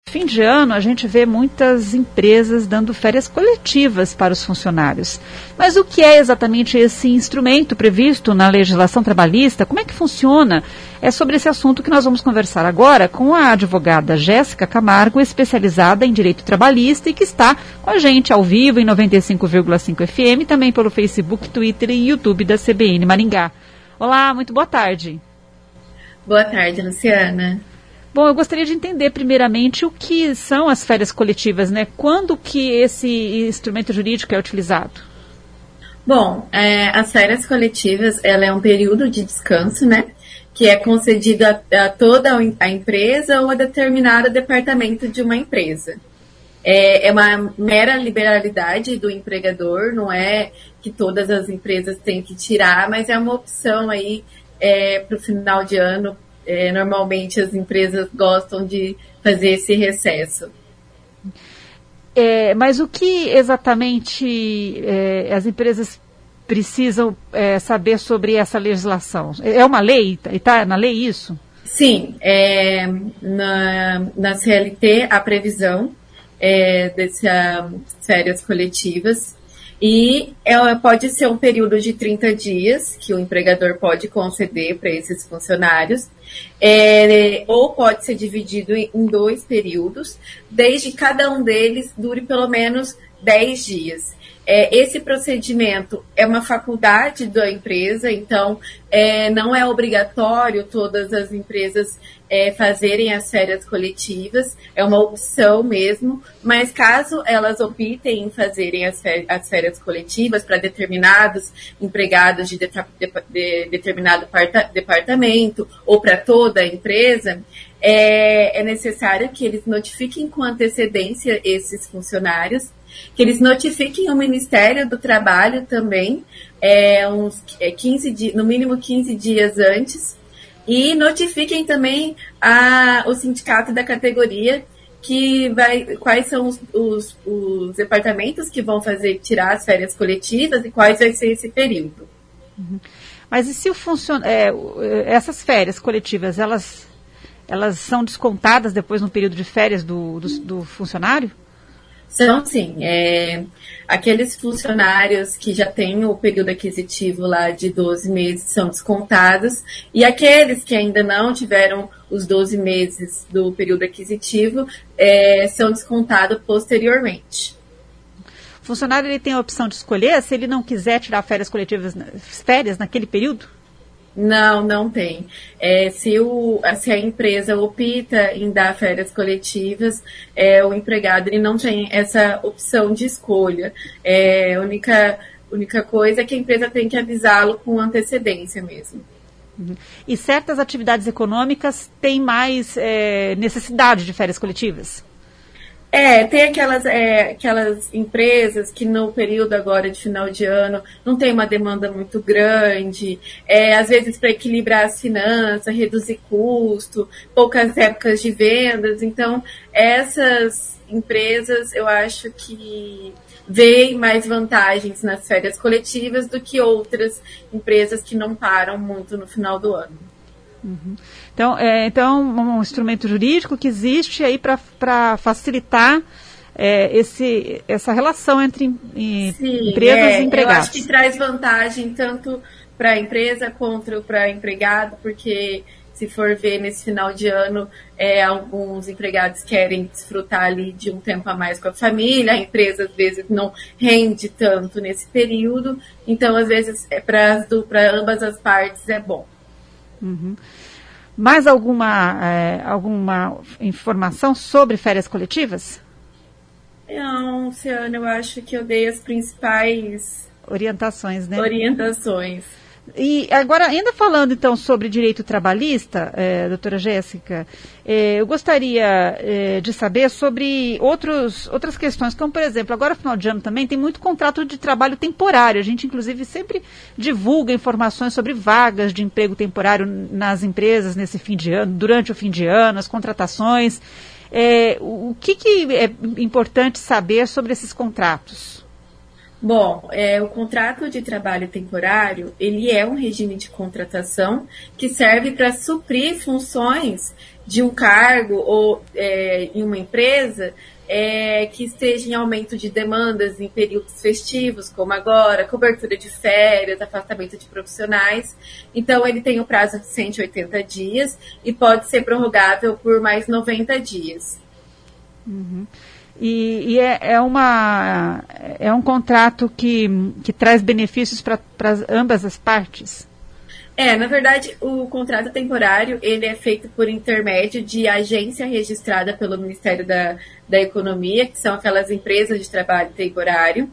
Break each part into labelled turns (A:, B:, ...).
A: Fim de ano, a gente vê muitas empresas dando férias coletivas para os funcionários. Mas o que é exatamente esse instrumento previsto na legislação trabalhista? Como é que funciona? É sobre esse assunto que nós vamos conversar agora com a advogada Jéssica Camargo, especializada em direito trabalhista e que está com a gente ao vivo em 95,5 FM, também pelo Facebook, Twitter e YouTube da CBN Maringá. Olá, muito boa tarde.
B: Boa tarde, Luciana.
A: Bom, eu gostaria de entender primeiramente o que são as férias coletivas, né? Quando que esse instrumento jurídico é utilizado?
B: Bom, as férias coletivas, ela é um período de descanso, né? Que é concedido a toda a empresa ou a determinado departamento de uma empresa. É uma mera liberalidade do empregador, não é que todas as empresas têm que tirar, mas é uma opção aí para o final de ano. Normalmente as empresas gostam de fazer esse recesso.
A: Mas o que exatamente as empresas precisam saber sobre essa legislação? É uma lei? Está na lei isso?
B: Sim, na CLT a previsão dessas férias coletivas. E pode ser um período de 30 dias que o empregador pode conceder para esses funcionários, ou pode ser dividido em 2 períodos, desde que cada um deles dure pelo menos 10 dias. Esse procedimento é uma faculdade da empresa, então não é obrigatório todas as empresas fazerem as férias coletivas, é uma opção mesmo, mas caso elas optem em fazerem as férias coletivas para determinados empregados de determinado departamento ou para toda a empresa, é necessário que eles notifiquem com antecedência esses funcionários, que eles notifiquem o Ministério do Trabalho também, no mínimo 15 dias antes, e notifiquem também o sindicato da categoria quais são os departamentos que vão tirar as férias coletivas e quais vai ser esse período.
A: Uhum. Mas e se essas férias coletivas, elas são descontadas depois no período de férias do funcionário?
B: São sim, aqueles funcionários que já têm o período aquisitivo lá de 12 meses são descontados, e aqueles que ainda não tiveram os 12 meses do período aquisitivo são descontados posteriormente.
A: O funcionário ele tem a opção de escolher se ele não quiser tirar férias naquele período?
B: Não tem. Se a empresa opta em dar férias coletivas, o empregado ele não tem essa opção de escolha. A única coisa é que a empresa tem que avisá-lo com antecedência mesmo.
A: Uhum. E certas atividades econômicas têm mais necessidade de férias coletivas?
B: Tem aquelas empresas que no período agora de final de ano não tem uma demanda muito grande, às vezes para equilibrar as finanças, reduzir custo, poucas épocas de vendas. Então, essas empresas eu acho que veem mais vantagens nas férias coletivas do que outras empresas que não param muito no final do ano.
A: Uhum. Então, um instrumento jurídico que existe aí para facilitar essa relação entre empresas e empregados.
B: Eu acho que traz vantagem tanto para a empresa quanto para o empregado, porque se for ver nesse final de ano, alguns empregados querem desfrutar ali de um tempo a mais com a família, a empresa às vezes não rende tanto nesse período, então às vezes para ambas as partes é bom.
A: Uhum. Mais alguma informação sobre férias coletivas?
B: Não, Luciana, eu acho que eu dei as principais
A: orientações, né?
B: Orientações.
A: E agora, ainda falando então sobre direito trabalhista, doutora Jéssica, eu gostaria de saber sobre outras questões, como por exemplo, agora final de ano também tem muito contrato de trabalho temporário. A gente inclusive sempre divulga informações sobre vagas de emprego temporário nas empresas nesse fim de ano, durante o fim de ano, as contratações. O que é importante saber sobre esses contratos?
B: Bom, o contrato de trabalho temporário, ele é um regime de contratação que serve para suprir funções de um cargo ou em uma empresa que esteja em aumento de demandas em períodos festivos, como agora, cobertura de férias, afastamento de profissionais. Então, ele tem o prazo de 180 dias e pode ser prorrogável por mais 90 dias.
A: Uhum. E é um contrato que traz benefícios para ambas as partes?
B: Na verdade, o contrato temporário ele é feito por intermédio de agência registrada pelo Ministério da Economia, que são aquelas empresas de trabalho temporário.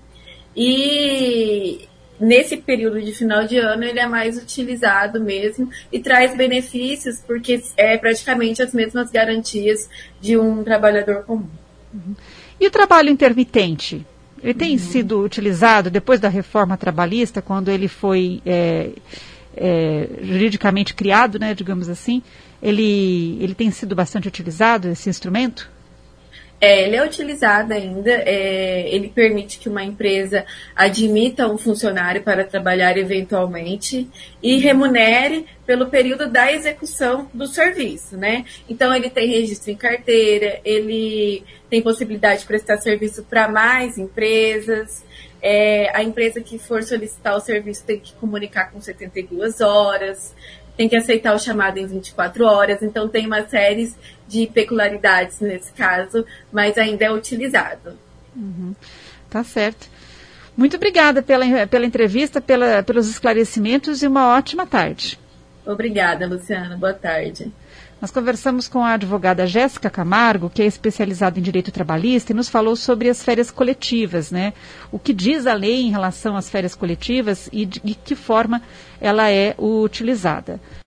B: E nesse período de final de ano ele é mais utilizado mesmo e traz benefícios porque é praticamente as mesmas garantias de um trabalhador comum.
A: Uhum. E o trabalho intermitente? Ele tem sido utilizado depois da reforma trabalhista, quando ele foi juridicamente criado, né, digamos assim? Ele tem sido bastante utilizado, esse instrumento?
B: Ele é utilizado ainda, ele permite que uma empresa admita um funcionário para trabalhar eventualmente e remunere pelo período da execução do serviço, né? Então, ele tem registro em carteira, ele tem possibilidade de prestar serviço para mais empresas. A empresa que for solicitar o serviço tem que comunicar com 72 horas, tem que aceitar o chamado em 24 horas, então tem uma série de peculiaridades nesse caso, mas ainda é utilizado.
A: Uhum. Tá certo. Muito obrigada pela entrevista, pelos esclarecimentos e uma ótima tarde.
B: Obrigada, Luciana. Boa tarde.
A: Nós conversamos com a advogada Jéssica Camargo, que é especializada em direito trabalhista, e nos falou sobre as férias coletivas, né? O que diz a lei em relação às férias coletivas e de que forma ela é utilizada.